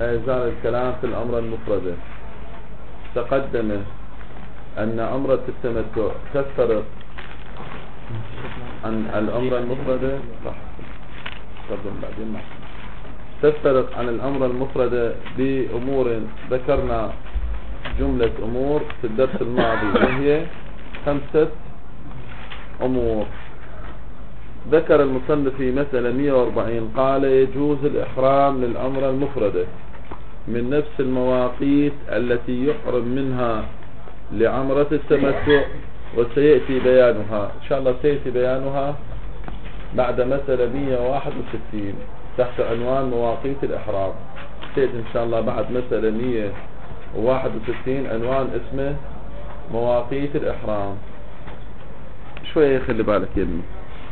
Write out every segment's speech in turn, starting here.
لا يزال الكلام في العمرة المفردة. تقدم أن عمرة التمتع تفترق عن العمرة المفردة، تفترق عن العمرة المفردة بأمور، ذكرنا جملة أمور في الدرس الماضي وهي 5 أمور. ذكر المصنف في مسألة 140 قال: يجوز الإحرام للعمرة المفردة من نفس المواقيت التي يحرم منها لعمرة التمتع، وسيأتي بيانها إن شاء الله، سيأتي بيانها بعد مسألة 161 تحت عنوان مواقيت الإحرام. سيأتي إن شاء الله بعد مسألة 161 عنوان اسمه مواقيت الإحرام. شوية خلي بالك يا ابني.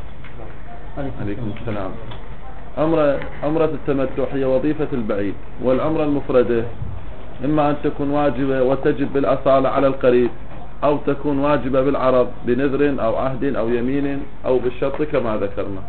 عليكم السلام. عمرة التمتع هي وظيفة البعيد، والعمرة المفردة إما أن تكون واجبة وتجب بالأصالة على القريب، أو تكون واجبة بالعرض بنذر أو عهد أو يمين أو بالشرط كما ذكرنا.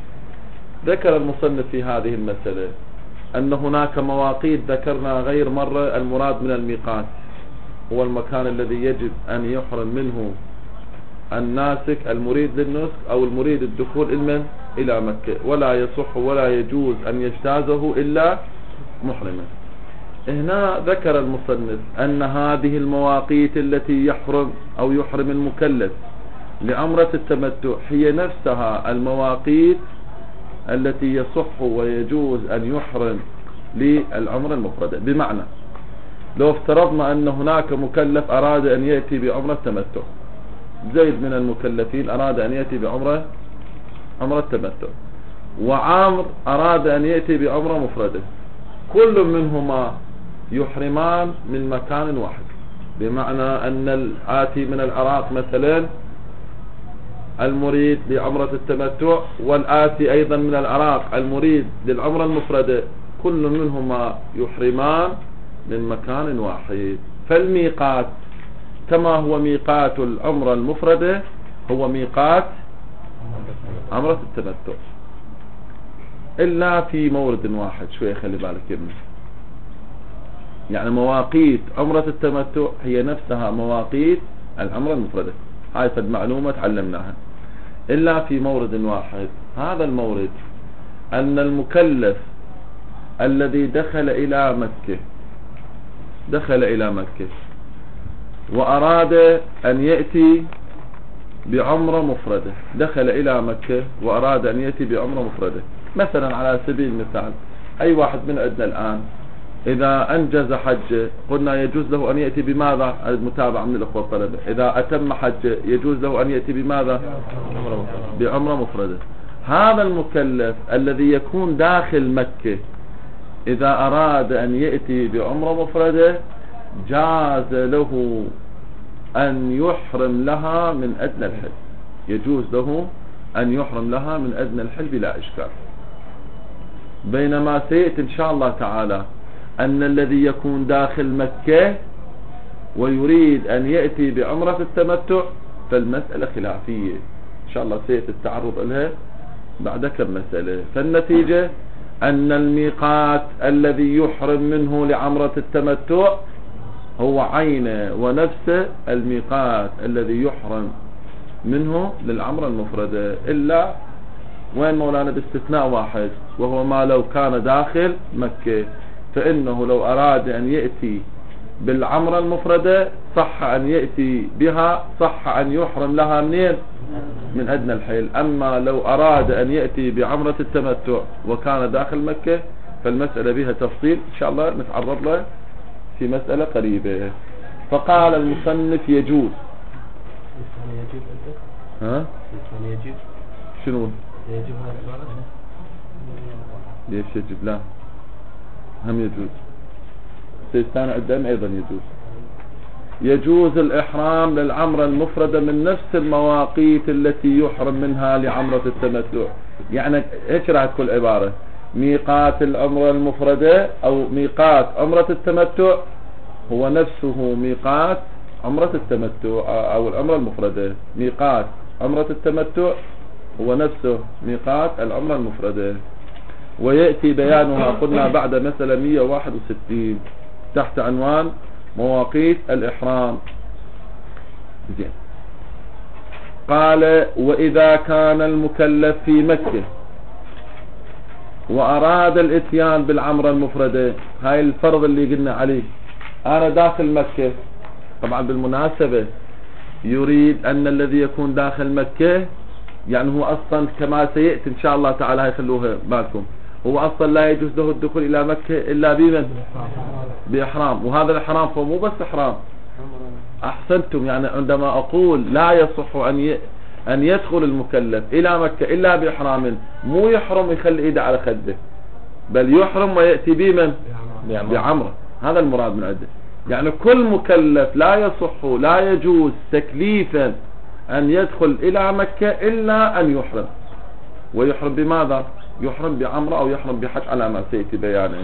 ذكر المصنف في هذه المسألة أن هناك مواقيت ذكرنا غير مرة. المراد من الميقات هو المكان الذي يجب أن يحرم منه الناسك المريد للنسك أو المريد الدخول إلى مكة، ولا يصح ولا يجوز أن يجتازه إلا محرما. هنا ذكر المصنف أن هذه المواقيت التي يحرم أو يحرم المكلف لعمرة التمتع هي نفسها المواقيت التي يصح ويجوز أن يحرم للعمرة المفردة. بمعنى لو افترضنا أن هناك مكلف أراد أن يأتي بعمرة التمتع، زيد من المكلفين أراد أن يأتي بعمرة التمتع، وعامر أراد أن يأتي بعمرة مفردة، كل منهما يحرمان من مكان واحد. بمعنى أن الآتي من العراق مثلا المريد لعمرة التمتع، والآتي أيضا من العراق المريد للعمرة المفردة، كل منهما يحرمان من مكان واحد. فالميقات كما هو ميقات العمرة المفردة هو ميقات عمرة التمتع، إلا في مورد واحد. شوية خلي بالك يا ابني، يعني مواقيت عمرة التمتع هي نفسها مواقيت العمرة المفردة. هاي فد معلومة تعلمناها، إلا في مورد واحد. هذا المورد أن المكلف الذي دخل إلى مكة وأراد أن يأتي بعمرة مفردة، دخل إلى مكة وأراد أن يأتي بعمرة مفردة. مثلا على سبيل المثال أي واحد من عندنا الآن إذا أنجز حج قلنا يجوز له أن يأتي بماذا؟ المتابعة من الأخوة الطلبة، إذا أتم حج يجوز له أن يأتي بماذا؟ بعمرة مفردة. هذا المكلف الذي يكون داخل مكة إذا أراد أن يأتي بعمرة مفردة جاز له أن يحرم لها من أدنى الحل، يجوز له أن يحرم لها من أدنى الحل بلا إشكال. بينما سيأتي إن شاء الله تعالى أن الذي يكون داخل مكة ويريد أن يأتي بعمرة التمتع فالمسألة خلافية، إن شاء الله سيأتي التعرض لها بعد كم مسألة. فالنتيجة أن الميقات الذي يحرم منه لعمرة التمتع هو عينه ونفسه الميقات الذي يحرم منه للعمرة المفردة، إلا وين مولانا؟ باستثناء واحد، وهو ما لو كان داخل مكة، فإنه لو أراد أن يأتي بالعمرة المفردة صح أن يأتي بها، صح أن يحرم لها منين؟ من أدنى الحيل. أما لو أراد أن يأتي بعمرة التمتع وكان داخل مكة فالمسألة بها تفصيل إن شاء الله نتعرض له في مسألة قريبة. فقال المصنف يجوز. ها؟ شنو؟ ليش يجب؟ لا هم يجوز. سيستانع الدم أيضا يجوز الإحرام للعمرة المفردة من نفس المواقيت التي يحرم منها لعمرة التمتع. يعني ايش راح تكون عبارة؟ ميقات العمرة المفردة أو ميقات عمرة التمتع هو نفسه ميقات عمرة التمتع أو العمرة المفردة. ميقات عمرة التمتع هو نفسه ميقات العمرة المفردة. ويأتي بيانها قلنا بعد مثلا 161 تحت عنوان مواقيت الإحرام. زين. قال وإذا كان المكلف في مكة وأراد الاتيان بالعمرة المفردة، هاي الفرض اللي قلنا عليه، أنا داخل مكة. طبعا بالمناسبة يريد أن الذي يكون داخل مكة يعني هو أصلا كما سيأتي إن شاء الله تعالى، هاي خلوها بالكم، هو أصلا لا يجوز له الدخول إلى مكة إلا بمن؟ بإحرام. وهذا الإحرام فمو بس إحرام، أحسنتم، يعني عندما أقول لا يصح أن يدخل المكلف إلى مكة إلا بإحرام، مو يحرم يخلي إيده على خده، بل يحرم ويأتي بمن؟ بعمرة. هذا المراد من عده. يعني كل مكلف لا يصح لا يجوز تكليفا أن يدخل إلى مكة إلا أن يحرم. ويحرم بماذا؟ يحرم بعمرة أو يحرم بحج على ما سيأتي بيانه.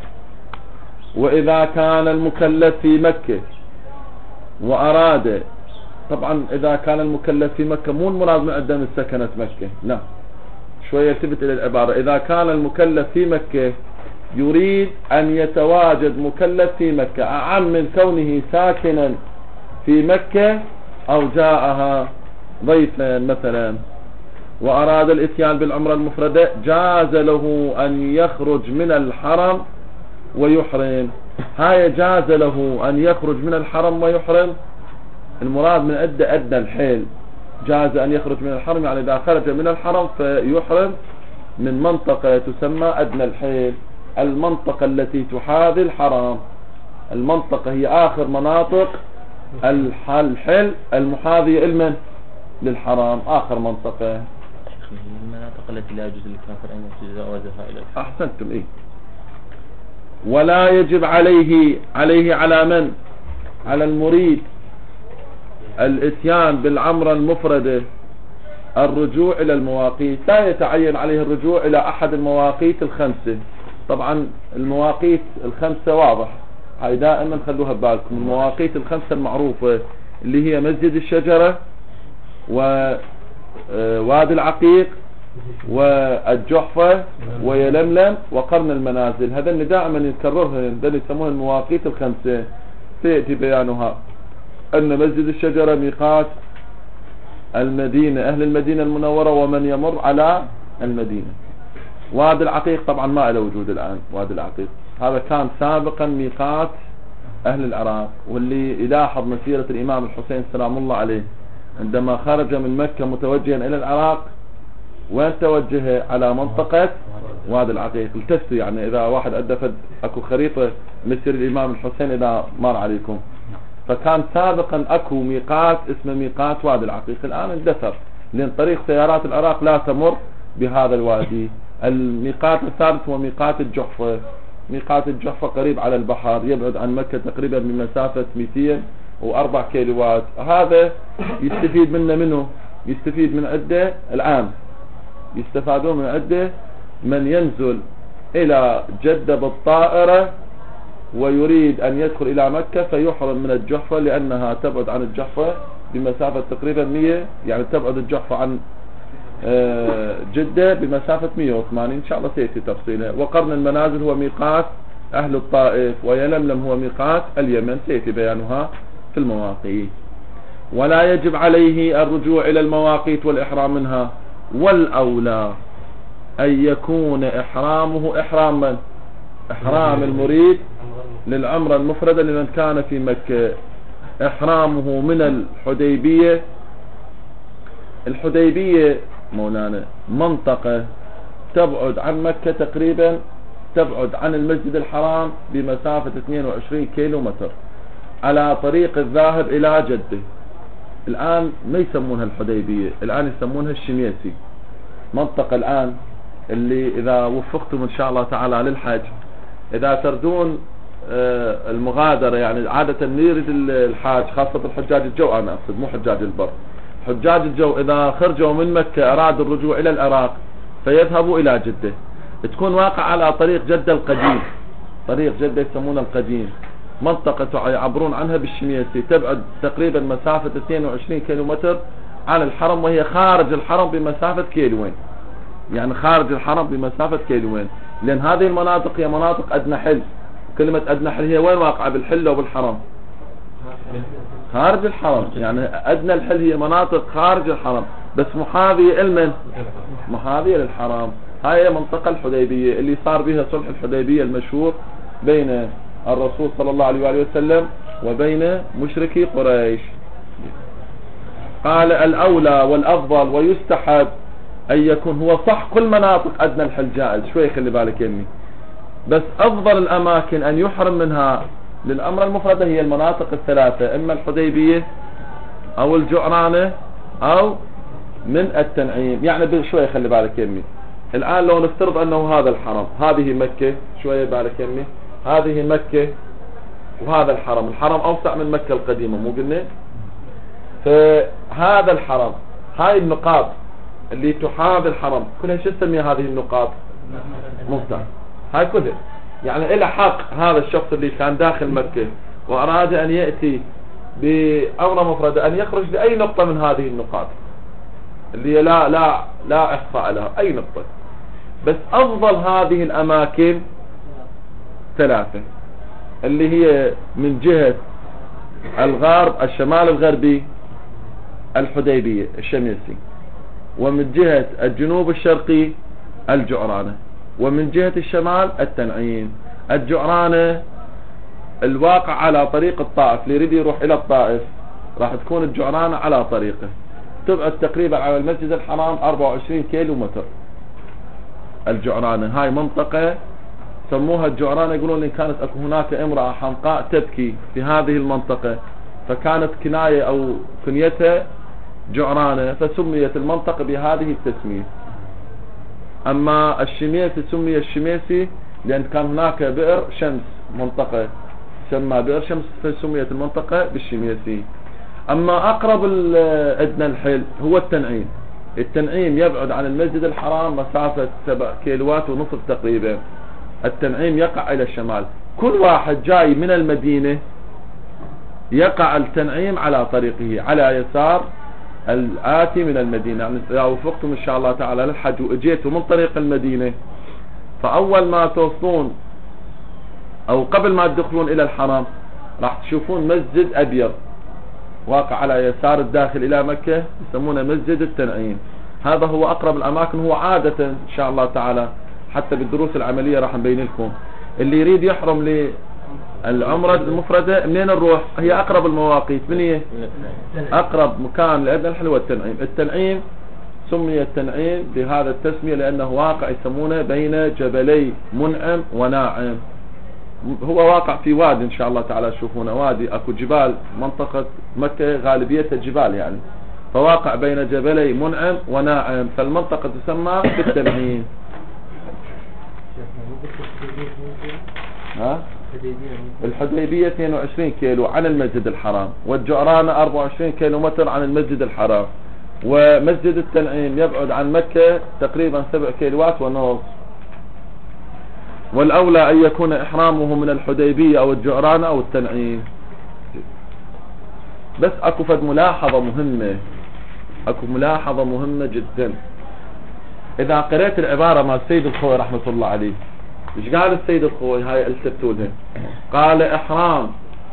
وإذا كان المكلف في مكة وأراد، طبعا إذا كان المكلف في مكة مو المراد من عدم سكنة مكة، لا، شوية التفت إلى العبارة. إذا كان المكلف في مكة يريد أن يتواجد مكلف في مكة أعم من كونه ساكنا في مكة أو جاءها ضيفا مثلا، وأراد الاتيان بالعمرة المفردة، جاز له أن يخرج من الحرم ويحرم. هاي جاز له أن يخرج من الحرم ويحرم، المراد من أدنى الحيل. جاز أن يخرج من الحرم يعني إذا خرج من الحرم فيحرم من منطقة تسمى أدنى الحيل، المنطقة التي تحاذي الحرم. المنطقة هي آخر مناطق الحل المحاذية المن للحرم، آخر منطقة. المناطق التي لا يجوز للكافر أن يتجاوزها إلى الحرم. أحسنتم. إيه. ولا يجب عليه على من؟ على المريد الاتيان بالعمرة المفردة الرجوع إلى المواقيت، لا يتعين عليه الرجوع إلى أحد المواقيت الخمسة. طبعا المواقيت الخمسة واضح، هاي دائما خلوها ببالكم. المواقيت الخمسة المعروفة اللي هي مسجد الشجرة ووادي العقيق والجحفة ويلملم وقرن المنازل. هذا اللي دائما يكررها، هذا يسموها المواقيت الخمسة. سيأتي بيانها أن مسجد الشجرة ميقات المدينة، أهل المدينة المنورة ومن يمر على المدينة. وادي العقيق طبعا ما له وجود الآن، وادي العقيق هذا كان سابقا ميقات أهل العراق. واللي يلاحظ مسيرة الإمام الحسين سلام الله عليه عندما خرج من مكة متوجها إلى العراق، وين توجه؟ على منطقة وادي العقيق. التفتوا يعني إذا واحد أدفد أكو خريطة مسير الإمام الحسين إذا مر عليكم، فكان سابقا أكو ميقات اسمه ميقات وادي العقيق، الآن اندثر لأن طريق سيارات العراق لا تمر بهذا الوادي. الميقات الثالث هو ميقات الجحفة. ميقات الجحفة قريب على البحر، يبعد عن مكة تقريبا بمسافة 204 كيلوات. هذا يستفيد منه يستفيد من عدة الآن، يستفادون من عدة من ينزل إلى جدة بالطائرة ويريد أن يدخل إلى مكة فيحرم من الجحفة، لأنها تبعد عن الجحفة بمسافة تقريبا 100، يعني تبعد الجحفة عن جدة بمسافة 180. إن شاء الله سيأتي تفصيله. وقرن المنازل هو ميقات أهل الطائف، ويلملم هو ميقات اليمن، سيأتي بيانها في المواقيت. ولا يجب عليه الرجوع إلى المواقيت والإحرام منها، والأولى أن يكون إحرامه إحرام المريد للعمرة المفردة لمن كان في مكة، إحرامه من الحديبية مولانا منطقة تبعد عن مكة تقريبا، تبعد عن المسجد الحرام بمسافة 22 كيلو متر على طريق الذاهب إلى جدة. الآن ما يسمونها الحديبية، الآن يسمونها الشميسي. منطقة الآن اللي إذا وفقتم إن شاء الله تعالى للحج، إذا تردون المغادرة، يعني عادة يريد الحاج خاصة الحجاج الجو، أنا أقصد مو حجاج البر، حجاج الجو إذا خرجوا من مكة أرادوا الرجوع إلى العراق فيذهبوا إلى جدة، تكون واقع على طريق جدة القديم، طريق جدة يسمونه القديم. منطقة يعبرون عنها بالشميسي، تبعد تقريبا مسافة 22 كيلومتر عن الحرم، وهي خارج الحرم بمسافة كيلوين. يعني خارج الحرم بمسافة كيلوين، لأن هذه المناطق هي مناطق أدنى حل. كلمة أدنى حل هي وين واقعة، بالحل أو بالحرم؟ خارج الحرم، يعني أدنى الحل هي مناطق خارج الحرم بس محاذية لمن؟ محاذية للحرم. هاي منطقة الحديبية اللي صار بها صلح الحديبية المشهور بين الرسول صلى الله عليه وآله وسلم وبين مشركي قريش. قال الأولى والأفضل ويستحب أن يكون، هو صح كل مناطق أدنى الحل جائز، شوي خلي بالك يمي، بس أفضل الأماكن أن يحرم منها للأمر المفردة هي المناطق الثلاثة، إما الحديبية أو الجعرانة أو من التنعيم. يعني بشوي خلي بالك يمي، الآن لو نفترض أنه هذا الحرم، هذه مكة، شوية بالك يمي، هذه مكة وهذا الحرم. الحرم أوسع من مكة القديمة مو قلنا؟ فهذا الحرم، هاي النقاط اللي تحاذي الحرم كلها شو تسميها هذه النقاط؟ مفتاح. هاي كلها يعني إلى حق هذا الشخص اللي كان داخل مكة وأراد أن يأتي بأمر مفرد أن يخرج لأي نقطة من هذه النقاط اللي هي لا إحصاء لها، أي نقطة. بس أفضل هذه الأماكن ثلاثة، اللي هي من جهة الغرب الشمال الغربي الحديبية الشميسي، ومن جهة الجنوب الشرقي الجعرانة، ومن جهة الشمال التنعيم. الجعرانة الواقع على طريق الطائف، اللي يريد يروح إلى الطائف راح تكون الجعرانة على طريقه، تبعد تقريبا على المسجد الحرام 24 كيلو متر. الجعرانة هاي منطقة سموها الجعرانة، يقولون إن كانت أكو هناك امرأة حمقاء تبكي في هذه المنطقة فكانت كناية أو كنيتها جعرانة، فسميت المنطقة بهذه التسمية. أما الشميسي سمي الشميسي لأن كان هناك بئر شمس، منطقة سمى بئر شمس فسميت المنطقة بالشميسي. أما أقرب أدنى الحل هو التنعيم. التنعيم يبعد عن المسجد الحرام مسافة 7 كيلوات ونصف تقريبا. التنعيم يقع إلى الشمال، كل واحد جاي من المدينة يقع التنعيم على طريقه على يسار الآتي من المدينة. يعني إذا وفقتم إن شاء الله تعالى للحج وإجيتوا من طريق المدينة، فأول ما توصلون أو قبل ما تدخلون إلى الحرم راح تشوفون مسجد أبيض واقع على يسار الداخل إلى مكة، يسمونه مسجد التنعيم. هذا هو أقرب الأماكن. هو عادة إن شاء الله تعالى حتى بالدروس العملية راح نبين لكم، اللي يريد يحرم للعمرة المفردة منين نروح؟ هي أقرب المواقيت من هي؟ أقرب مكان لأدنى الحل هو التنعيم. التنعيم سمي التنعيم بهذا التسمية لأنه واقع يسمونه بين جبلي منعم وناعم. هو واقع في وادي إن شاء الله تعالى تشوفونه، وادي أكو جبال، منطقة مكة غالبيتها جبال يعني، فواقع بين جبلي منعم وناعم، فالمنطقة تسمى بالتنعيم. ها؟ الحديبية 22 كيلو عن المسجد الحرام، والجعرانة 24 كيلو متر عن المسجد الحرام، ومسجد التنعيم يبعد عن مكة تقريبا 7 كيلوات ونص. والأولى أن يكون إحرامه من الحديبية أو الجعرانة أو التنعيم. بس أكو فد ملاحظة مهمة، أكو ملاحظة مهمة جدا. إذا قرأت العبارة مع السيد الخوي رحمة الله عليه، إيش قال السيد الخوي؟ هاي التبتولها، قال إحرام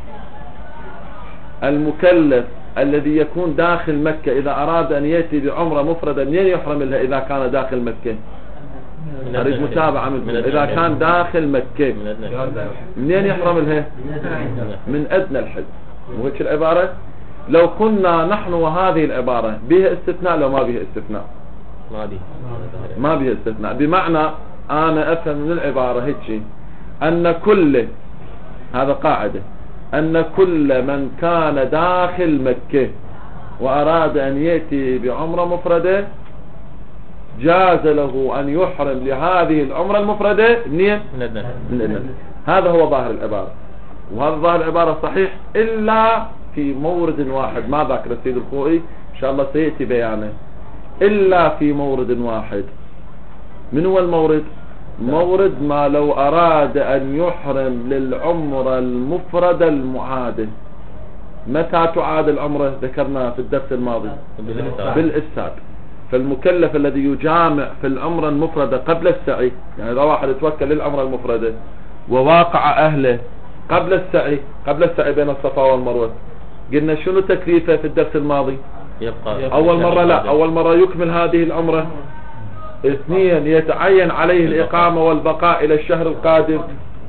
المكلف الذي يكون داخل مكة إذا أراد أن يأتي بعمرة مفردة منين يحرم لها إذا كان داخل مكة؟ أريد متابعة منكم. إذا كان داخل مكة منين يحرم لها؟ من أدنى الحل. وهيك العبارة. لو كنا نحن وهذه العبارة بها استثناء لو ما بها استثناء؟ ما بها استثناء. بمعنى أنا أفهم من العبارة هيك أن كل، هذا قاعدة، أن كل من كان داخل مكة وأراد أن يأتي بعمرة مفردة جاز له أن يحرم لهذه العمرة المفردة من أدنى. هذا هو ظاهر العبارة، وهذا ظاهر العبارة صحيح إلا في مورد واحد ما ذكر السيد الخوئي، إن شاء الله سيأتي بيانه، إلا في مورد واحد. من هو المورد؟ مورد ما لو أراد أن يحرم للعمرة المفردة المعادة. متى تعاد العمرة؟ ذكرنا في الدرس الماضي بالإفساد. فالمكلف الذي يجامع في العمرة المفردة قبل السعي، يعني إذا واحد يتوكل للعمرة المفردة وواقع أهله قبل السعي بين الصفا والمروة، قلنا شنو تكليفه في الدرس الماضي؟ يبقى أول مرة أول مرة يكمل هذه العمرة. 2 يتعين عليه الإقامة والبقاء إلى الشهر القادم.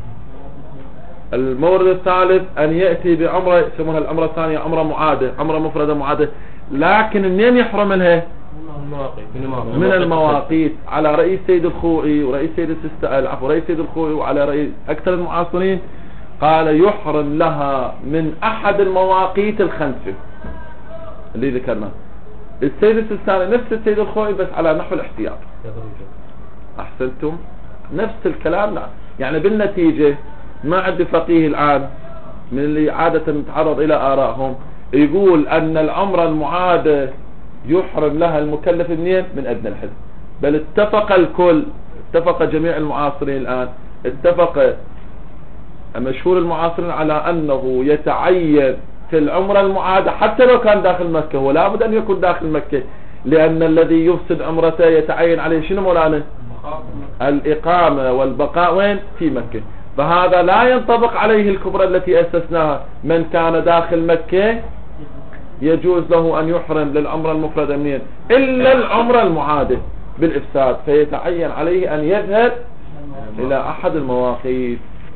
المورد الثالث أن يأتي بعمرة يسمونها العمرة الثانية عمرة معادة، عمرة مفردة معادة، لكن منين يحرم لها؟ من المواقيت، على رئيس سيد الخوئي ورئيس سيد رئيس سيد الخوئي وعلى رئيس أكثر المعاصرين، قال يحرم لها من أحد المواقيت الخمسة اللي ذكرنا. السيد السيستاني نفس السيد الخوئي بس على نحو الاحتياط. أحسنتم، نفس الكلام. يعني بالنتيجة ما عندي فقيه الآن من اللي عادة نتعرض إلى آرائهم يقول أن العمرة المعادة يحرم لها المكلف منين؟ من أدنى الحد. بل اتفق الكل، اتفق جميع المعاصرين الآن، اتفق مشهور المعاصرين على أنه يتعين في العمرة المعادة حتى لو كان داخل مكة، ولا بد أن يكون داخل مكة، لأن الذي يفسد عمرته يتعين عليه شنو مولانا؟ الإقامة والبقاء وين؟ في مكة. فهذا لا ينطبق عليه الكبرى التي أسسناها. من كان داخل مكة يجوز له أن يحرم للعمرة المفردة منين؟ إلا العمرة المعادة بالإفساد، فيتعين عليه أن يذهب إلى أحد المواقيت.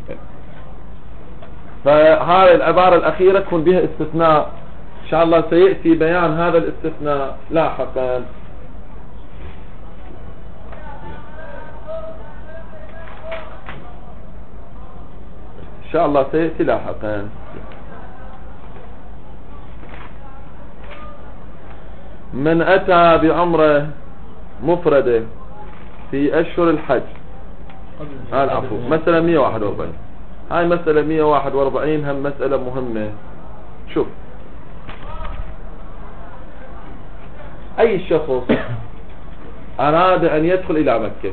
فهذه العبارة الأخيرة تكون بها استثناء، إن شاء الله سيأتي بيان هذا الاستثناء لاحقا. إن شاء الله سيأتي لاحقا. من أتى بعمرة مفردة في أشهر الحج، العفو، مسألة 141، هاي مسألة 141 هم مسألة مهمة. شوف، أي شخص أراد أن يدخل إلى مكة،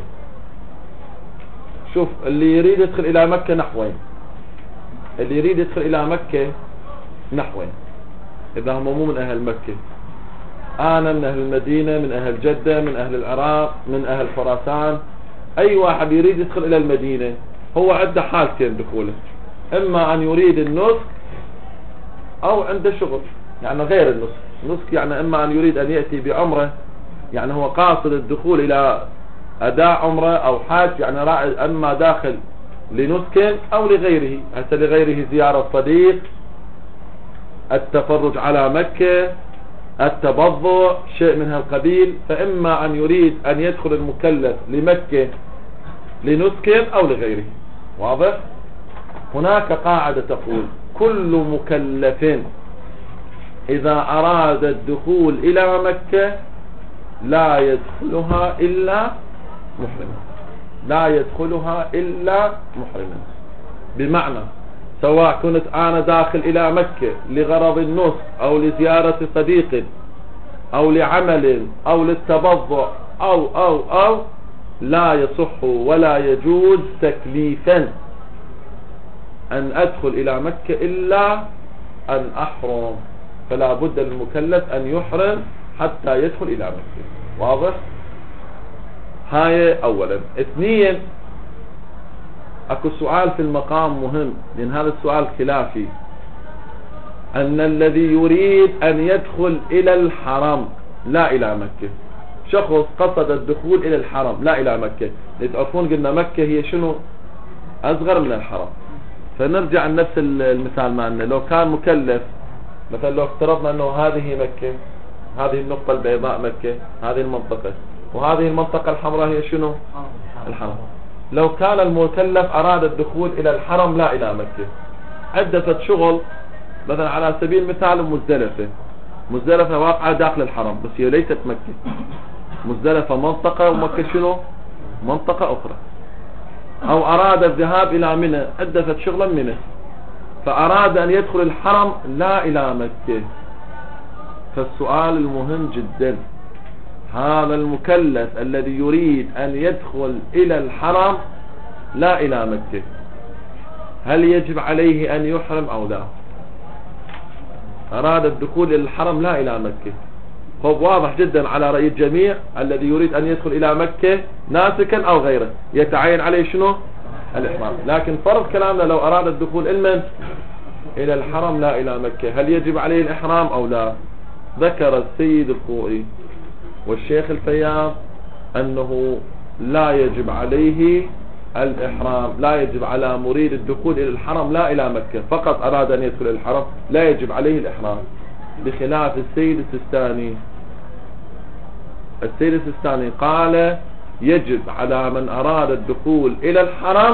شوف اللي يريد يدخل إلى مكة نحوين، اللي يريد يدخل إلى مكة نحوين، إذا هم مو من أهل مكة، أنا من أهل المدينة، من أهل جدة، من أهل العراق، من أهل خراسان، أي واحد يريد يدخل إلى المدينة هو عنده حالتين دخوله، إما أن يريد النسك أو عنده شغل، يعني غير النسك. النسك يعني إما أن يريد أن يأتي بعمرة، يعني هو قاصد الدخول إلى أداء عمرة أو حاج، يعني أما داخل لنسك أو لغيره. هسه لغيره زيارة صديق، التفرج على مكة، التبضع، شيء من هالقبيل. فإما أن يريد أن يدخل المكلف لمكة لنسك أو لغيره. واضح؟ هناك قاعدة تقول كل مكلف إذا أراد الدخول إلى مكة لا يدخلها إلا محرما، لا يدخلها إلا محرما. بمعنى سواء كنت أنا داخل إلى مكة لغرض النسك أو لزيارة صديق أو لعمل أو للتبضع أو لا يصح ولا يجوز تكليفا أن أدخل إلى مكة إلا أن أحرم. فلا بد للمكلف أن يحرم حتى يدخل إلى مكة. واضح؟ هاي أولا. اثنين، أكو سؤال في المقام مهم، لأن هذا السؤال خلافي، أن الذي يريد أن يدخل إلى الحرم لا إلى مكة، شخص قصد الدخول إلى الحرم لا إلى مكة. تعرفون قلنا مكة هي شنو؟ أصغر من الحرم. فنرجع لنفس المثال معنا، لو كان مكلف مثلا، لو افترضنا أنه هذه مكة، هذه النقطة البيضاء مكة، هذه المنطقة، وهذه المنطقة الحمراء هي شنو؟ الحرم. لو كان المكلف أراد الدخول إلى الحرم لا إلى مكة، عدة شغل، مثلا على سبيل المثال مزدلفة واقعة داخل الحرم بس هي ليست مكة، مزدلفة منطقة ومكة شنو؟ منطقة أخرى. أو أراد الذهاب إلى منى، عدة شغلا منى، فأراد أن يدخل الحرم لا إلى مكة. فالسؤال المهم جدا، هذا المكلف الذي يريد أن يدخل إلى الحرم لا إلى مكة، هل يجب عليه أن يحرم أو لا؟ أراد الدخول إلى الحرم لا إلى مكة، خب واضح جدا على رأي الجميع الذي يريد أن يدخل إلى مكة ناسكا أو غيره يتعين عليه شنو؟ الإحرام. لكن فرض كلامنا لو أراد الدخول إلى الحرم لا إلى مكة، هل يجب عليه الإحرام أو لا؟ ذكر السيد الخوئي والشيخ الفياض أنه لا يجب عليه الإحرام، لا يجب على مريد الدخول إلى الحرم لا إلى مكة، فقط أراد أن يدخل إلى الحرم لا يجب عليه الإحرام، بخلاف السيد السيستاني. السيد السيستاني قال يجب على من أراد الدخول إلى الحرم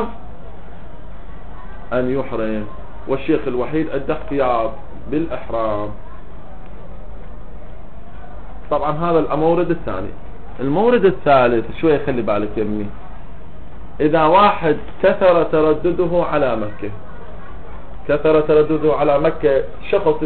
أن يحرم، والشيخ الوحيد عنده احتياط بالإحرام. طبعا هذا المورد الثاني. المورد الثالث شوية خلي بالك يمي، إذا واحد كثر تردده على مكة، كثر تردده على مكة، شخص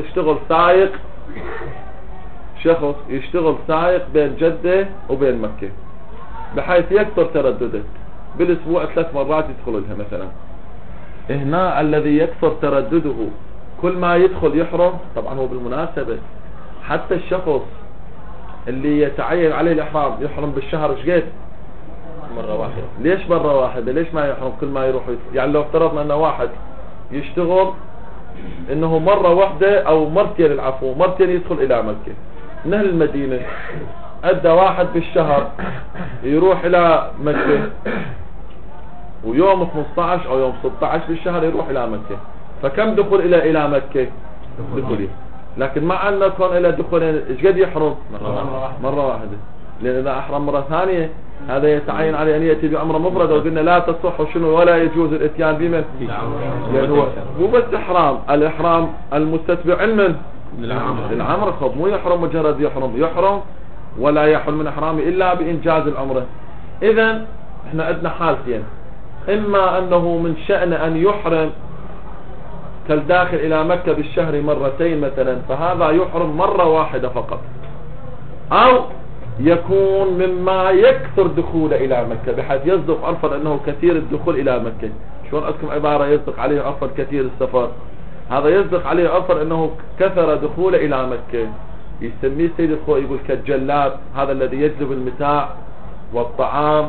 يشتغل سائق بين جدة وبين مكة، بحيث يكثر تردده بالأسبوع 3 مرات يدخل لها مثلا. هنا الذي يكثر تردده كل ما يدخل يحرم. طبعا هو بالمناسبة حتى الشخص اللي يتعين عليه الإحرام يحرم بالشهر شقد؟ مرة واحدة. ليش مرة واحدة؟ ليش ما يحرم كل ما يروح يعني لو افترضنا أن واحد يشتغل انه مرة واحدة او مرتين، العفو مرتين يدخل الى مكة من اهل المدينة، ادى واحد بالشهر يروح الى مكة، ويوم 15 او يوم 16 بالشهر يروح الى مكة، فكم دخل الى مكة؟ دخولين. لكن مع ان كون الى دخولين ايش قد يحرم؟ مرة واحدة. لان اذا احرم مرة ثانية هذا يتعين عليه ان ياتي بعمرة مفردة، وقلنا لا تصح وشنو ولا يجوز الاتيان بمن؟ يعني هو مو بس احرام، الاحرام المستتبع علما للعمرة. خب مو يحرم مجرد يحرم ولا يحل من احرامه الا بانجاز العمرة. اذا احنا عندنا حالتين، اما انه من شأن ان يحرم كالداخل الى مكة بالشهر مرتين مثلا، فهذا يحرم مرة واحدة فقط، او يكون مما يكثر دخوله الى مكة بحيث يصدق عرفا انه كثير الدخول الى مكة. شلون عندكم عبارة يصدق عليه عرفا كثير السفر، هذا يصدق عليه عرفا انه كثر دخوله الى مكة. يسميه سيد الخوئي يقول كالجلاب، هذا الذي يجلب المتاع والطعام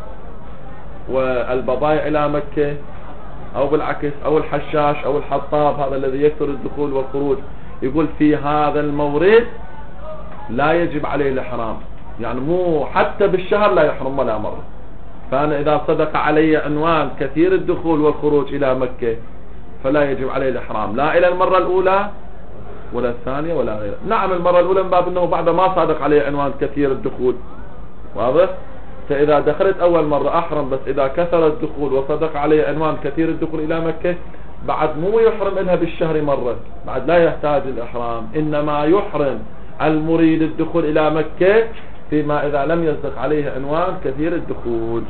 والبضائع الى مكة، او بالعكس او الحشاش او الحطاب، هذا الذي يكثر الدخول والخروج. يقول في هذا المورد لا يجب عليه الإحرام، يعني مو حتى بالشهر لا يحرم ولا مرة. فأنا إذا صدق علي عنوان كثير الدخول والخروج إلى مكة فلا يجب عليه الإحرام، لا إلى المرة الأولى ولا الثانية ولا غيرها. نعم المرة الأولى من باب أنه بعد ما صادق عليه عنوان كثير الدخول، واضح؟ فإذا دخلت أول مرة أحرم، بس إذا كثر الدخول وصدق عليه عنوان كثير الدخول إلى مكة بعد مو يحرم إلها بالشهر مرة، بعد لا يحتاج الإحرام، إنما يحرم المريد الدخول إلى مكة فيما إذا لم يصدق عليه عنوان كثير الدخول.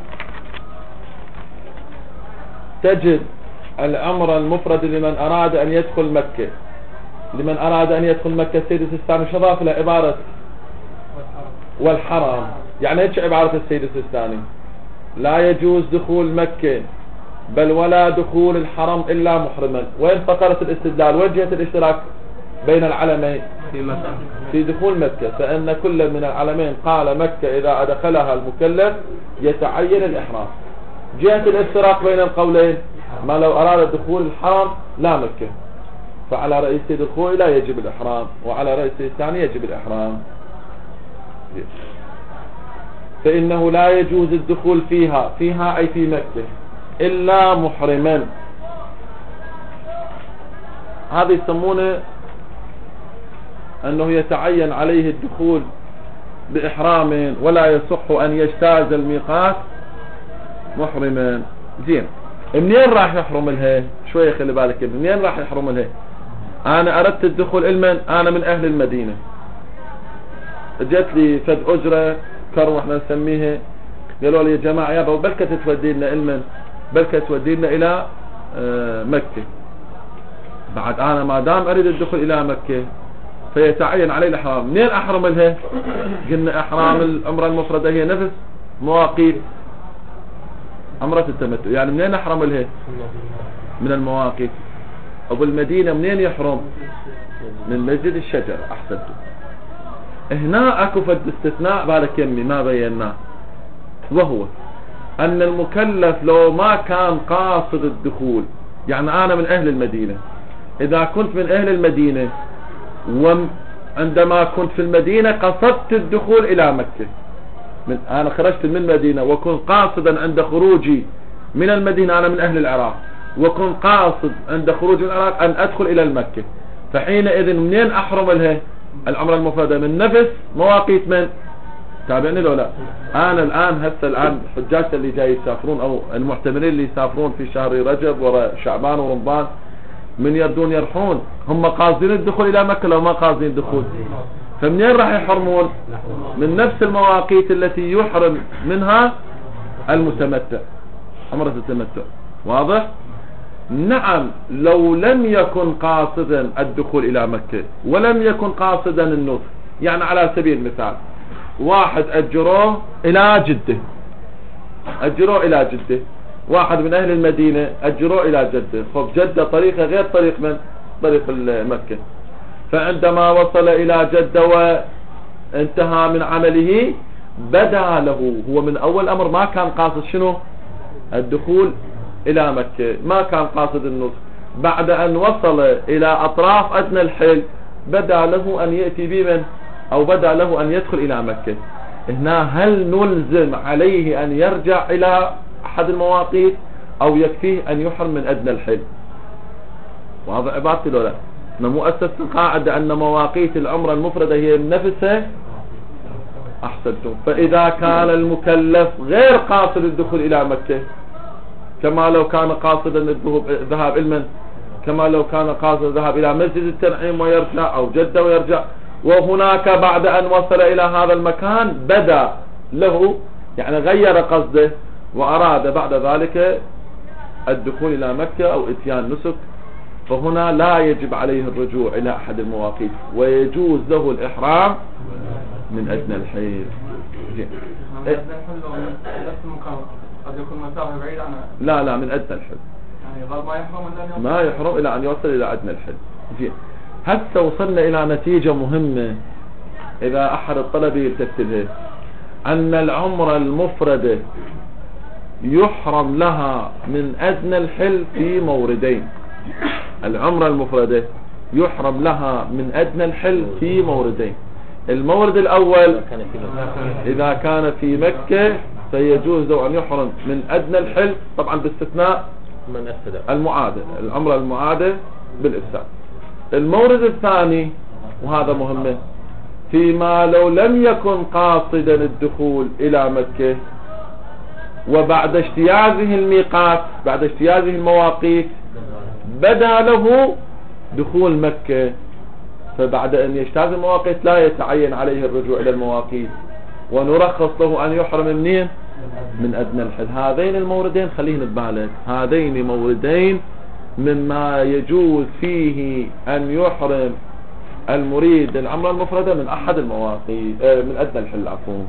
تجد العمرة المفرد لمن أراد أن يدخل مكة، لمن أراد أن يدخل مكة السيد السيستاني شضاف له عبارة والحرم. يعني ايش عبارة السيد السيستاني؟ لا يجوز دخول مكة بل ولا دخول الحرم إلا محرما. وين فقرة الاستدلال؟ وين جهة الاشتراك بين العلمين؟ في دخول مكة، فإن كل من العلمين قال مكة إذا أدخلها المكلف يتعين الإحرام. جهة الافتراق بين القولين ما لو أراد دخول الحرم لا مكة، فعلى رأي السيد الخوئي لا يجب الإحرام، وعلى رأي السيد الثاني يجب الإحرام. فإنه لا يجوز الدخول فيها أي في مكة إلا محرما. هذا يسمونه أنه يتعين عليه الدخول بإحرام ولا يصح أن يجتاز الميقات محرما. زين، منين راح يحرم لها؟ شوية خلي بالك، منين راح يحرم لها؟ أنا أردت الدخول المن، أنا من أهل المدينة، جت لي فد أجرة كرم احنا نسميها، قالوا لي يا جماعة يابا بلكة تودينا المن، بلكة تودينا إلى مكة. بعد أنا ما دام أريد الدخول إلى مكة فيتعين علي الإحرام. منين أحرم لها؟ قلنا إحرام العمرة المفردة هي نفس مواقيت عمرة التمتع. يعني منين أحرم لها؟ من المواقيت. أبو المدينة منين يحرم؟ من مسجد الشجر. أحسنتم. هنا اكو فد استثناء بالك يمي ما بيناه، وهو ان المكلف لو ما كان قاصد الدخول، يعني انا من اهل المدينة، اذا كنت من اهل المدينة وعندما كنت في المدينة قصدت الدخول الى مكة، انا خرجت من المدينة وكنت قاصدا عند خروجي من المدينة، انا من اهل العراق وكنت قاصد عند خروجي من العراق ان ادخل الى المكة، فحينئذ منين احرم لها العمرة المفردة؟ من نفس مواقيت من تابعني لو لا. انا الان هسه الان حجاج اللي جاي يسافرون او المعتمرين اللي يسافرون في شهر رجب وراء شعبان ورمضان من يردون يرحون، هم قاصدين الدخول الى مكة لو ما قاصدين الدخول؟ فمنين راح يحرمون؟ من نفس المواقيت التي يحرم منها المتمتع، عمرة التمتع. واضح؟ نعم، لو لم يكن قاصدا الدخول الى مكة ولم يكن قاصدا النصف، يعني على سبيل المثال واحد اجروه الى جدة، واحد من اهل المدينة اجروه الى جدة، خب جدة طريقة غير طريق من طريق مكة، فعندما وصل الى جدة وانتهى من عمله بدا له، هو من اول امر ما كان قاصد شنو؟ الدخول الى مكة، ما كان قاصد النصف، بعد ان وصل الى اطراف ادنى الحل بدا له ان يأتي بمن او بدا له ان يدخل الى مكة. هنا هل نلزم عليه ان يرجع الى احد المواقيت او يكفيه ان يحرم من ادنى الحل؟ واضح عبارتي لو لا؟ مو اسس القاعدة ان مواقيت العمرة المفردة هي نفسها. احسنتم. فاذا كان المكلف غير قاصد الدخول الى مكة، كما لو كان قاصدا الذهاب المن، كما لو كان قاصدا الذهاب الى مسجد التنعيم ويرجع او جدة ويرجع، وهناك بعد ان وصل الى هذا المكان بدا له، يعني غير قصده واراد بعد ذلك الدخول الى مكة او اتيان نسك، فهنا لا يجب عليه الرجوع الى احد المواقيت ويجوز له الاحرام من ادنى الحيض. قد يكون مسافة بعيد عنها. لا من ادنى الحل، يعني غير ما يحرم ما يحرم الى ان يوصل الى ادنى الحل. حتى وصلنا الى نتيجة مهمة اذا احد الطلبة يلتفتها، ان العمرة المفردة يحرم لها من ادنى الحل في موردين. العمرة المفردة يحرم لها من ادنى الحل في موردين. المورد الاول اذا كان في مكة فيجوز له ان يحرم من ادنى الحل، طبعا باستثناء من أفسد المعادة، العمرة المعادة بالإفساد. المورد الثاني وهذا مهمة، فيما لو لم يكن قاصدا الدخول الى مكة وبعد اجتيازه الميقات، بعد اجتيازه المواقيت بدا له دخول مكة، فبعد ان يجتاز المواقيت لا يتعين عليه الرجوع الى المواقيت، ونرخص له ان يحرم منين؟ من ادنى الحل. هذين الموردين خلينا ببالك، هذين موردين مما يجوز فيه ان يحرم المريد العمرة المفردة من احد المواقيت من ادنى الحل عفوا.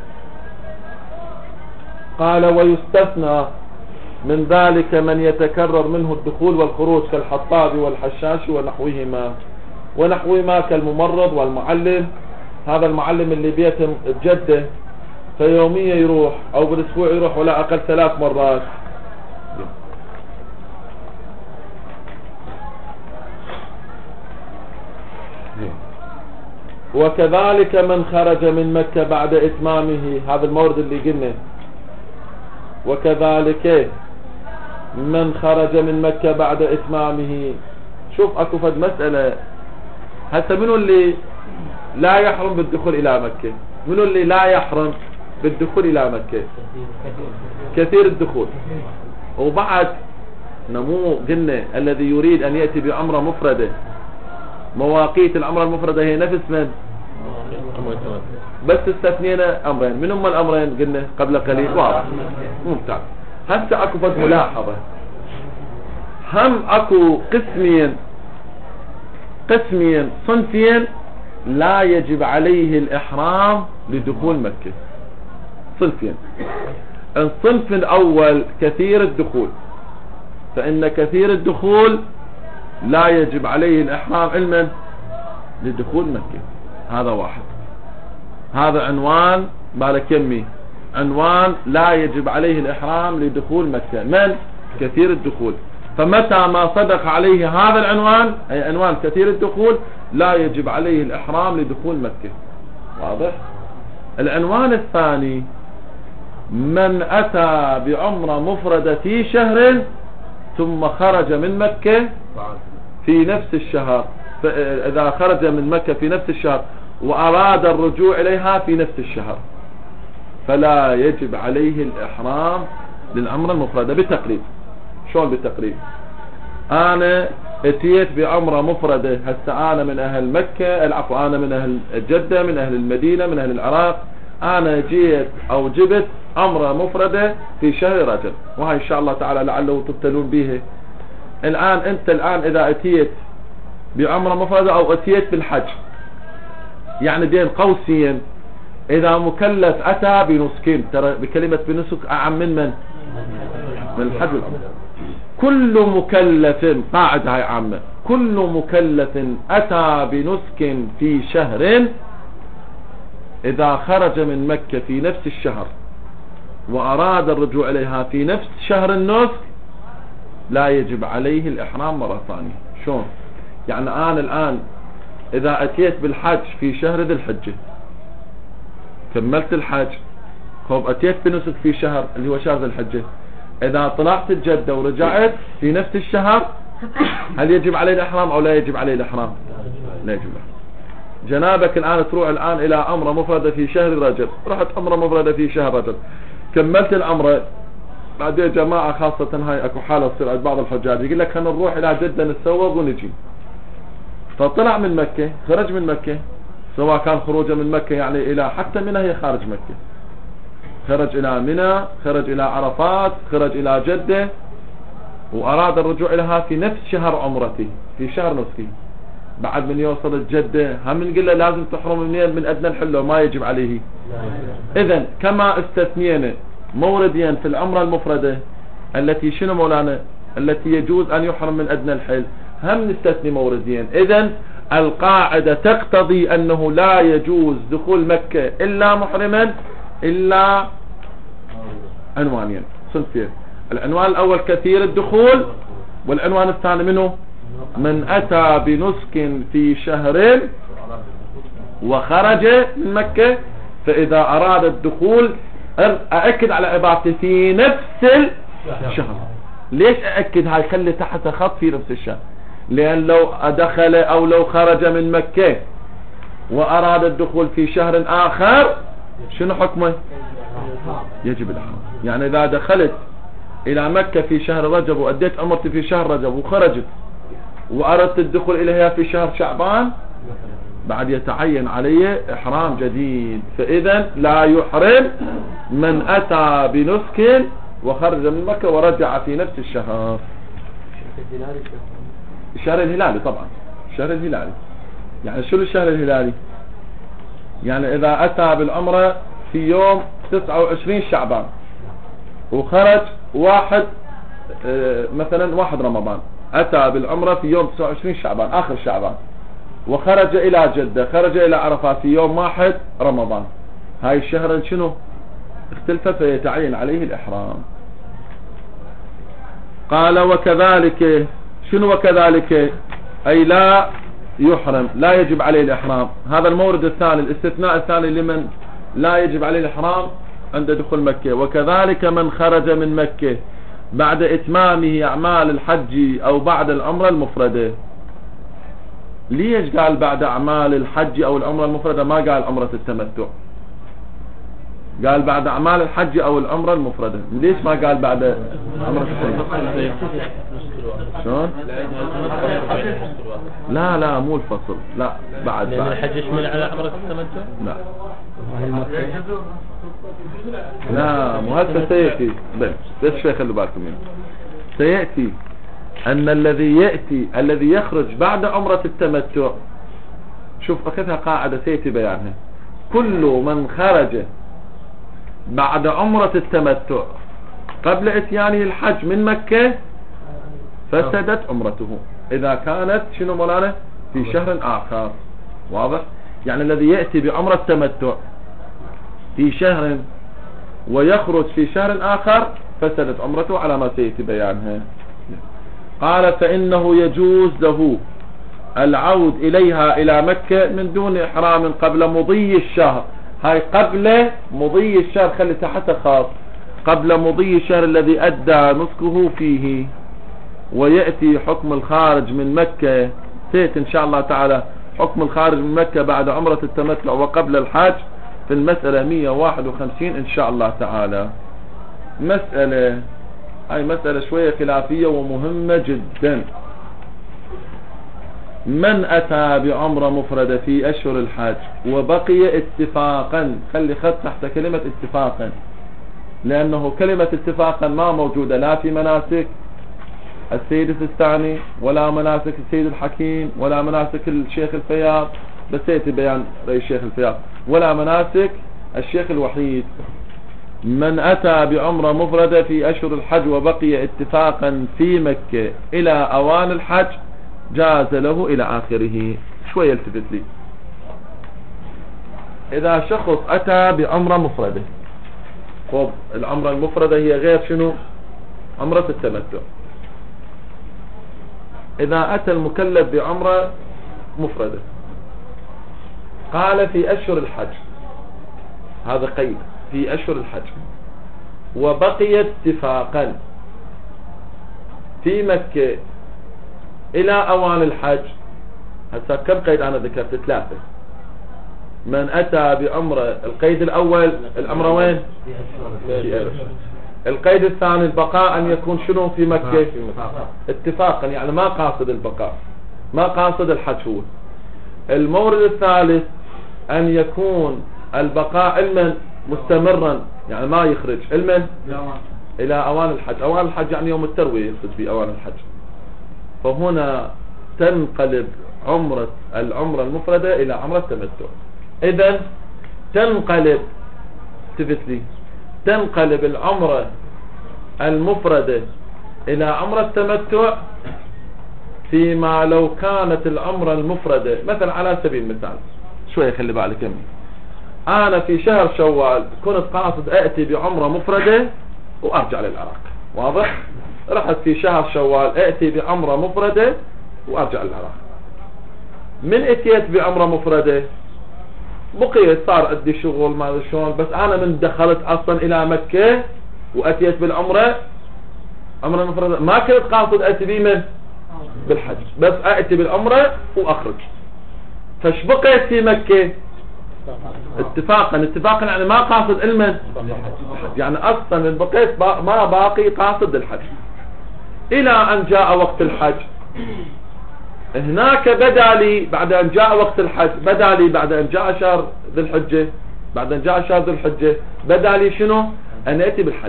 قال ويستثنى من ذلك من يتكرر منه الدخول والخروج كالحطاب والحشاش ونحوهما كالممرض والمعلم. هذا المعلم اللي بيته بجدة فيوميا يروح او بالاسبوع يروح ولا اقل 3 مرات. وكذلك من خرج من مكة بعد اتمامه، هذا المورد اللي قلنا. وكذلك من خرج من مكة بعد اتمامه. شوف اكو فد مسألة هسه، منو اللي لا يحرم بالدخول الى مكة؟ منو اللي لا يحرم بالدخول الى مكة؟ كثير الدخول. وبعد نمو قلنا الذي يريد ان يأتي بعمرة مفردة مواقيت العمرة المفردة هي نفس من؟ بس استثنينا امرين، من هم الامرين قلنا قبل قليل؟ واضح ممتاز. هسه اكو فد ملاحظة، هم اكو قسمين صنفين لا يجب عليه الإحرام لدخول مكة. صنفين. الصنف الأول كثير الدخول، فإن كثير الدخول لا يجب عليه الإحرام علما لدخول مكة، هذا واحد. هذا عنوان بالك يمي، عنوان لا يجب عليه الإحرام لدخول مكة، من كثير الدخول. فمتى ما صدق عليه هذا العنوان، أي عنوان كثير الدخول، لا يجب عليه الإحرام لدخول مكة. واضح؟ العنوان الثاني: من أتى بعمرة مفردة في شهر ثم خرج من مكة في نفس الشهر، إذا خرج من مكة في نفس الشهر وأراد الرجوع إليها في نفس الشهر فلا يجب عليه الإحرام للعمرة المفردة. بالتقريب. شلون بالتقريب؟ أنا اتيت بعمرة مفردة، هسه أنا من أهل مكة، العفو، أنا من أهل جدة، من أهل المدينة، من أهل العراق، أنا جيت أو جبت عمرة مفردة في شهر رجب، وهي إن شاء الله تعالى لعله تبتلون بها. الآن أنت إذا أتيت بعمرة مفردة أو أتيت بالحج، يعني بين قوسين إذا مكلف أتى بنسكين، ترى بكلمة بنسك أعم من الحج والعمرة. كل مكلف، قاعدة هاي عامة، كل مكلف أتى بنسك في شهر إذا خرج من مكة في نفس الشهر وأراد الرجوع إليها في نفس شهر النسك لا يجب عليه الإحرام مرة ثانية. شون؟ يعني أنا الآن إذا أتيت بالحج في شهر ذي الحجة، كملت الحج، خب أتيت بنسك في شهر اللي هو شهر ذي الحجة، إذا طلعت الجدة ورجعت في نفس الشهر هل يجب عليه الإحرام أو لا يجب عليه الإحرام؟ لا يجب الإحرام. جنابك الآن تروح الآن إلى عمرة مفردة في شهر رجب، رحت عمرة مفردة في شهر رجب، كملت العمرة، بعدين جماعة خاصة هاي اكو حالة تصير عند بعض الحجاج يقول لك خلينا نروح إلى جدة نتسوق ونجي، فطلع من مكة، خرج من مكة، سواء كان خروجه من مكة يعني إلى حتى منى هي خارج مكة، خرج إلى منى، خرج إلى عرفات، خرج إلى جدة، وأراد الرجوع لها في نفس شهر عمرته في شهر نسكي. بعد من يوصل الجدة هم نقول له لازم تحرم منين؟ من أدنى الحلة، ما يجب عليه. إذن كما استثنينا موردين في العمرة المفردة التي شنو مولانا؟ التي يجوز أن يحرم من أدنى الحل، هم نستثني موردين. إذن القاعدة تقتضي أنه لا يجوز دخول مكة إلا محرما إلا عنوانين صنفين. العنوان الأول كثير الدخول، والعنوان الثاني منه من أتى بنسك في شهر وخرج من مكة. فإذا أراد الدخول، أأكد على عبارتي في نفس الشهر. ليش أأكد هاي؟ خلي تحت خط في نفس الشهر، لأن لو دخل أو لو خرج من مكة وأراد الدخول في شهر آخر شنو حكمه؟ يجب الإحرام. يعني إذا دخلت إلى مكة في شهر رجب وأديت عمرتي في شهر رجب وخرجت وأردت الدخول إليها في شهر شعبان، بعد يتعين علي إحرام جديد. فإذا لا يحرم من أتى بنسك وخرج من مكة ورجع في نفس الشهر. الشهر الهلالي طبعا، الشهر الهلالي. يعني شو الشهر الهلالي؟ يعني إذا أتى بالعمرة في يوم 29 شعبان وخرج مثلا 1 رمضان، أتى بالعمرة في يوم 29 شعبان آخر شعبان، وخرج إلى جدة، خرج إلى عرفات في يوم 1 رمضان، هاي الشهر شنو؟ اختلف، فيتعين عليه الإحرام. قال وكذلك، شنو وكذلك؟ أي لا يحرم، لا يجب عليه الإحرام. هذا المورد الثاني، الاستثناء الثاني لمن لا يجب عليه الإحرام عند دخول مكة. وكذلك من خرج من مكة بعد إتمامه أعمال الحج أو بعد العمرة المفردة. ليش قال بعد أعمال الحج أو العمرة المفردة، ما قال عمرة التمتع؟ قال بعد أعمال الحج أو العمرة المفردة. ليش ما قال بعد عمرة التمتع؟ شلون؟ لا مو الفصل، لا بعد لأن الحج يشمل على عمرة التمتع؟ لا مو هذا سيأتي، بس شوي خلوا بالكم منه. سيأتي أن الذي يخرج بعد عمرة التمتع، شوف أخذها قاعدة سيأتي بيانها، كل من خرج بعد عمرة التمتع قبل اتيانه الحج من مكة فسدت عمرته إذا كانت شنو مولانا؟ في شهر آخر. واضح؟ يعني الذي يأتي بعمرة التمتع في شهر ويخرج في شهر آخر فسدت عمرته على ما سيأتي بيانها. قال فإنه يجوز له العود إليها إلى مكة من دون إحرام قبل مضي الشهر. هاي قبل مضي الشهر، خلي تحتها خاص، قبل مضي الشهر الذي أدى نسكه فيه. ويأتي حكم الخارج من مكة، سيأتي إن شاء الله تعالى حكم الخارج من مكة بعد عمرة التمتع وقبل الحج في المسألة 151 إن شاء الله تعالى. مسألة، هاي مسألة شوية خلافية ومهمة جدا. من أتى بعمرة مفردة في أشهر الحج وبقي اتفاقا، خلي خط تحت كلمة اتفاقا، لأنه كلمة اتفاقا ما موجودة لا في مناسك السيد السيستاني ولا مناسك السيد الحكيم ولا مناسك الشيخ الفياض، بس يأتي بيان رئيس الشيخ الفياض، ولا مناسك الشيخ الوحيد. من أتى بعمرة مفردة في أشهر الحج وبقي اتفاقا في مكة إلى أوان الحج جاز له إلى آخره. شوية التفت لي. إذا شخص أتى بعمرة مفردة، خب العمرة المفردة هي غير شنو؟ عمرة التمتع. إذا أتى المكلف بعمرة مفردة قال في أشهر الحج، هذا قيد في أشهر الحج، وبقي اتفاقا في مكة إلى أوان الحج. هسا كم قيد أنا ذكرت؟ 3. من أتى بعمرة، القيد الأول العمرة وين؟ في أشهر. القيد الثاني البقاء أن يكون شنو في مكة اتفاقا، يعني ما قاصد البقاء، ما قاصد الحج هو. المورد الثالث أن يكون البقاء علما مستمرا، يعني ما يخرج علما إلى أوان الحج. أوان الحج يعني يوم التروية يقصد في أوان الحج. فهنا تنقلب العمرة المفردة إلى عمرة التمتع. إذن تنقلب، تفت لي، تنقلب العمرة المفردة إلى عمرة التمتع فيما لو كانت العمرة المفردة مثلا، على سبيل المثال، شوية خلي بالك يمي، أنا في شهر شوال كنت قاصد أأتي بعمرة مفردة وأرجع للعراق، واضح؟ رحت في شهر شوال أأتي بعمرة مفردة وأرجع للعراق. من أتيت بعمرة مفردة بقيت، صار عندي شغل ما شلون، بس أنا من دخلت أصلا إلى مكة وأتيت بالعمرة عمرة مفردة، ما كنت قاصد أتي بمن بالحج، بس أتي بالعمرة وأخرج. فش بقيت في مكة اتفاقا يعني ما قاصد علما، يعني أصلا بقيت ما باقي قاصد الحج إلى أن جاء وقت الحج. هناك بدا لي بعد أن جاء وقت الحج، بدا لي بعد أن جاء شهر ذي الحجة، بعد أن جاء شهر ذي الحجة بدا لي شنو؟ أن أتي بالحج.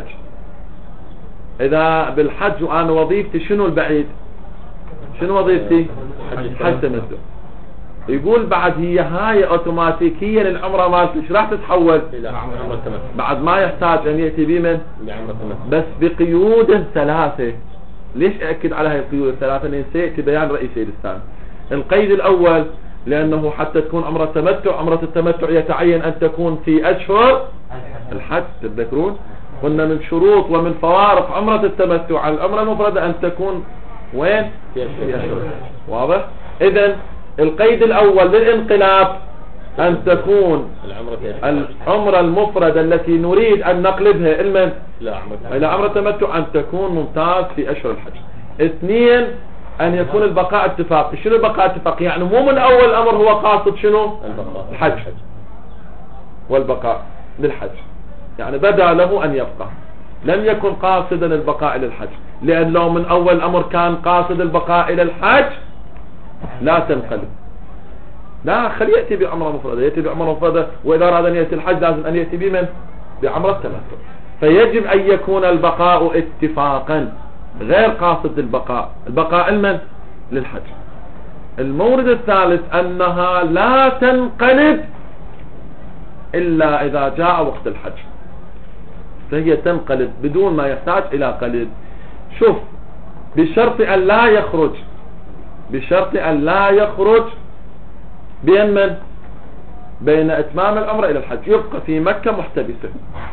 إذا بالحج وأنا وظيفتي شنو البعيد؟ شنو وظيفتي؟ حج تمتع. يقول بعد هي هاي اوتوماتيكيا العمرة مالتش راح تتحول الى عمرة التمتع، بعد ما يحتاج ان يأتي بمن؟ بس بقيود 3. ليش أأكد على هاي القيود 3؟ لأن سيأتي بيان رئيس الثاني. القيد الأول لأنه حتى تكون عمرة التمتع، عمرة التمتع يتعين أن تكون في أشهر الحج. تذكرون قلنا من شروط ومن فوارق عمرة التمتع على العمرة المفردة أن تكون وين؟ في أشهر. واضح؟ إذن القيد الأول للانقلاب أن تكون العمرة المفردة التي نريد أن نقلبها إلى عمرة التمتع أن تكون ممتاز في أشهر الحج. 2 أن يكون البقاء اتفاق. شنو البقاء اتفاق؟ يعني مو من أول الأمر هو قاصد شنو؟ الحج والبقاء للحج، يعني بدأ له أن يبقى، لم يكن قاصدا البقاء للحج، لأن لو من أول الأمر كان قاصد البقاء إلى الحج لا تنقلب، لا خلي يأتي بعمرة مفردة، يأتي بعمرة مفردة، وإذا أراد أن يأتي الحج لازم أن يأتي بمن؟ بعمرة التمتع. فيجب أن يكون البقاء اتفاقا غير قاصد البقاء علما للحج. المورد الثالث أنها لا تنقلب إلا إذا جاء وقت الحج، فهي تنقلب بدون ما يحتاج إلى قلب. شوف، بشرط أن لا يخرج، بشرط أن لا يخرج بين من؟ بين اتمام العمرة الى الحج، يبقى في مكة محتبسة.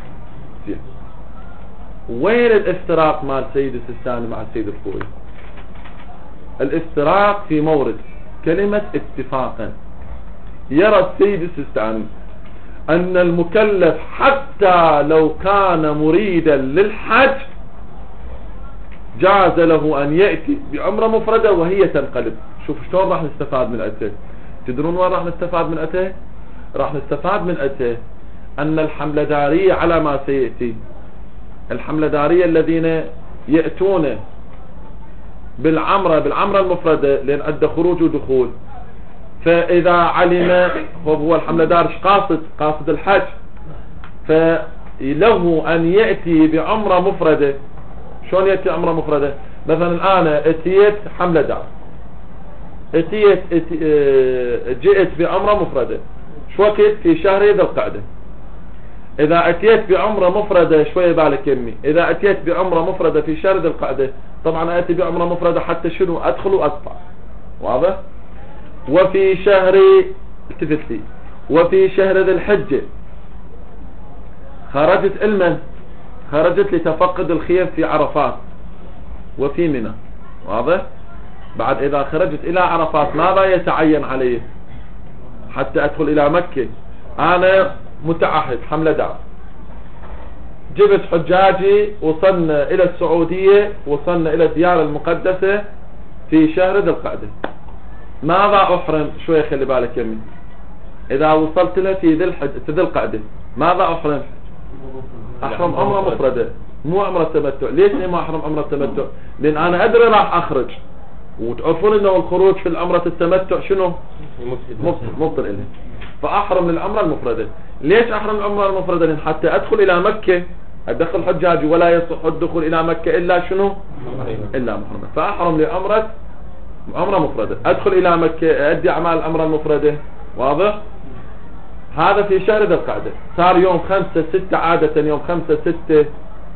وين الافتراق مال سيد السيستاني مع السيد الخوئي؟ الافتراق في مورد كلمة اتفاقا. يرى السيد السيستاني أن المكلف حتى لو كان مريدا للحج جاز له أن يأتي بعمرة مفردة وهي تنقلب. شوف شلون راح نستفاد من أتيه. تدرون وين راح نستفاد من أتيه؟ راح نستفاد من أتيه أن الحملدارية على ما سيأتي، الحملدارية الذين يأتون بالعمرة المفردة لأن أدى خروج ودخول، فإذا علم هو الحملدار قاصد الحج، فله أن يأتي بعمرة مفردة. شلون يأتي عمرة مفردة؟ مثلا أنا أتيت حملدار، جئت بعمرة مفردة شو وقت؟ في شهر ذي القعدة. إذا أتيت بعمرة مفردة شوية بالك يمي، إذا أتيت بعمرة مفردة في شهر ذي القعدة طبعا أتي بعمرة مفردة حتى شنو؟ أدخل وأطلع. واضح؟ وفي شهر التفت لي، وفي شهر ذي الحجة خرجت المن، خرجت لتفقد الخيم في عرفات وفي منى. واضح؟ بعد إذا خرجت إلى عرفات ماذا يتعين عليه حتى أدخل إلى مكة؟ أنا متعهد حملدار، جبت حجاجي، وصلنا إلى السعودية، وصلنا إلى الديار المقدسة في شهر ذي القعدة. ماذا أحرم؟ شوية خلي بالك يمي. إذا وصلت له في ذي القعدة ماذا أحرم؟ أحرم عمرة مفردة مو عمرة تمتع. ليش ما أحرم عمرة تمتع؟ لأن أنا أدري راح أخرج، وتعرفون إنه الخروج في العمرة التمتع شنو؟ مبطل إليه، فأحرم للعمرة المفردة. ليش أحرم العمرة المفردة؟ لأن حتى أدخل إلى مكة أدخل حجاجي ولا يصح الدخول إلى مكة إلا شنو؟ إلا محرمة. فأحرم لعمرة مفردة، أدخل إلى مكة أدي أعمال العمرة المفردة. واضح؟ هذا في شهر ذي القعدة. صار يوم 5-6 عادة، يوم 5-6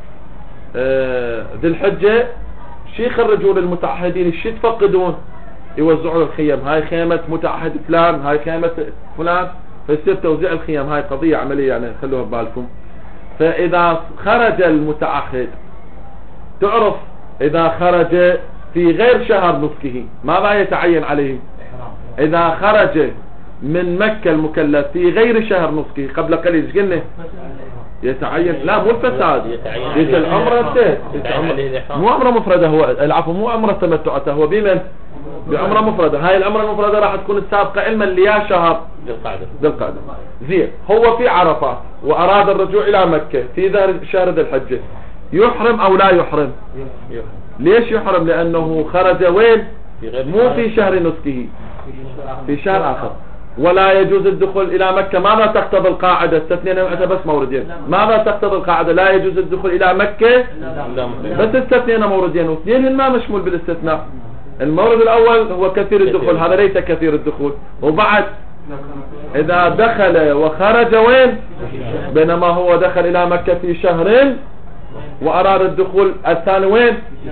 ذي الحجة شي يخرجون للمتعهدين، شي يتفقدون؟ يوزعون الخيم، هاي خيمة متعهد فلان، هاي خيمة فلان، فيصير توزيع الخيام. هاي قضية عملية يعني خلوها ببالكم. فإذا خرج المتعهد تعرف إذا خرج في غير شهر نسكه ماذا يتعين عليه؟ إذا خرج من مكة المكلف في غير شهر نسكه قبل قليل قلنا يتعين، لا مو الفساد، يجي العمرة مو عمرة مفردة، هو العفو مو عمرة تمتعته، هو بمن؟ بعمرة مفردة. هاي العمرة المفردة راح تكون السابقة علما ليا شهر ذي القعدة. زين، هو في عرفات وأراد الرجوع إلى مكة في شهر ذي الحجة، يحرم أو لا يحرم؟ ليش يحرم؟ لأنه خرج وين؟ مو في شهر نسكه، في شهر آخر. ولا يجوز الدخول إلى مكة. ماذا تقتضي القاعدة؟ استثنينا بس موردين. ماذا تقتضي القاعدة؟ لا يجوز الدخول إلى مكة بس استثنينا موردين، واثنين ما مشمول بالاستثناء. المورد الأول هو كثير الدخول، هذا ليس كثير الدخول. وبعد إذا دخل وخرج وين؟ بينما هو دخل إلى مكة في شهر وأراد الدخول الثاني وين؟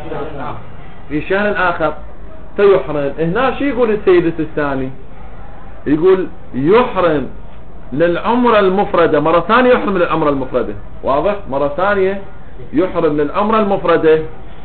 في شهر آخر، فيحرم. هنا شو يقول السيد السيستاني؟ يقول يحرم للعمرة المفردة مرة ثانية، يحرم للعمرة المفردة. واضح؟ مرة ثانية يحرم للعمرة المفردة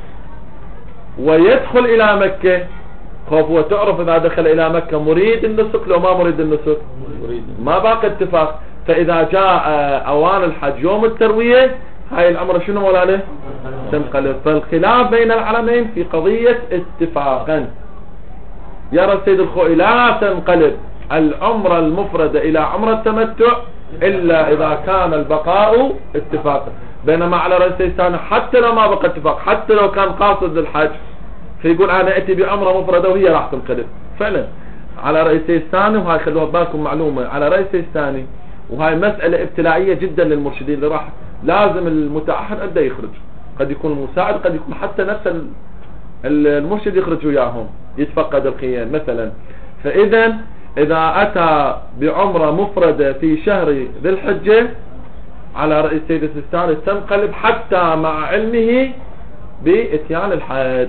ويدخل إلى مكة. خوف وتعرف إذا دخل إلى مكة مريد النسك لو ما مريد النسك، ما باقي اتفاق. فإذا جاء أوان الحج يوم التروية هاي العمرة شنو مولانا؟ تنقلب. فالخلاف بين العلمين في قضية اتفاقا. يرى السيد الخوئي لا تنقلب العمرة المفردة إلى عمرة التمتع إلا إذا كان البقاء اتفاقا، بينما على رأي السيستاني حتى لو ما بقى اتفاق، حتى لو كان قاصد للحج فيقول أنا أتي بعمرة مفردة وهي راح تنقلب فعلا على رأي السيستاني. وهاي خلوها بالكم معلومة على رأي السيستاني، وهاي مسألة ابتلائية جدا للمرشدين اللي راح لازم المتعهد أدى يخرج، قد يكون المساعد، قد يكون حتى نفس المرشد يخرج وياهم يتفقد الخيام مثلا. فإذا إذا أتى بعمرة مفردة في شهر ذي الحجة على رأي السيد السيستاني تنقلب حتى مع علمه بإتيان الحج.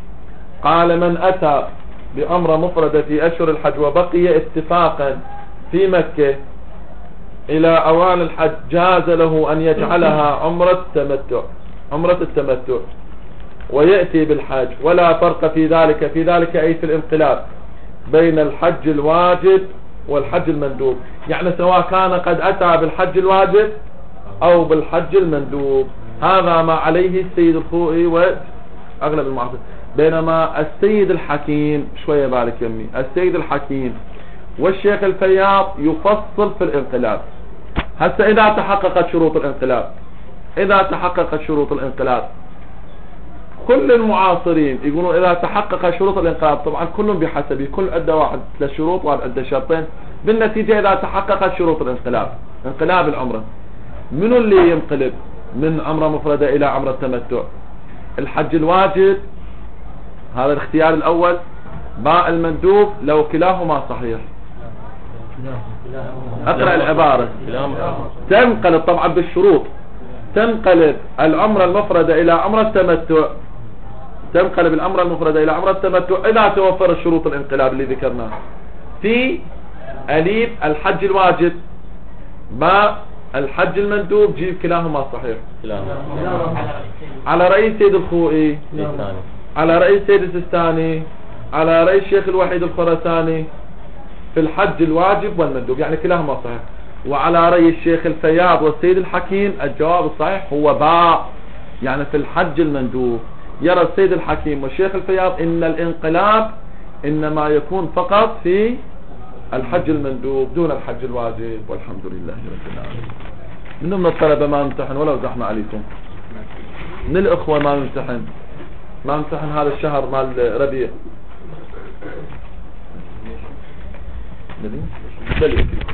قال من أتى بعمرة مفردة في أشهر الحج وبقي اتفاقا في مكة إلى أوان الحج جاز له أن يجعلها عمرة التمتع ويأتي بالحج، ولا فرق في ذلك أي في الانقلاب بين الحج الواجب والحج المندوب، يعني سواء كان قد أتى بالحج الواجب أو بالحج المندوب. هذا ما عليه السيد الخوئي وأغلب المعاصرين. بينما السيد الحكيم شوية بالك يمي، السيد الحكيم والشيخ الفياض يفصل في الانقلاب. هسه إذا تحققت شروط الانقلاب كل المعاصرين يقولون إذا تحقق شروط الانقلاب، طبعا كلهم بحسبه، كل أدى واحد 3 شروط وواحد أدى شرطين، بالنتيجة إذا تحققت شروط انقلاب العمرة، منو اللي ينقلب من عمرة مفردة إلى عمرة تمتع؟ الحج الواجب هذا الاختيار الأول، باء المندوب لو كلاهما صحيح. أقرأ العبارة. تنقلب طبعا بالشروط، تنقلب العمرة المفردة إلى عمرة تمتع، إذا توفر الشروط الانقلاب اللي ذكرناه. في أليف الحج الواجب، باء الحج المندوب، جيب كلاهما صحيح على رأي سيد الخوئي، على رأي سيد السيستاني، على رأي الشيخ الوحيد الخراساني في الحج الواجب والمندوب، يعني كلاهما صحيح. وعلى رأي الشيخ الفياض والسيد الحكيم الجواب الصحيح هو باء، يعني في الحج المندوب. يرى السيد الحكيم والشيخ الفياض إن الانقلاب إنما يكون فقط في الحج المندوب دون الحج الواجب، والحمد لله رب العالمين. من الطلبة ما امتحن ولو زحمة عليكم؟ من الأخوة ما امتحن هذا الشهر مال ربيع؟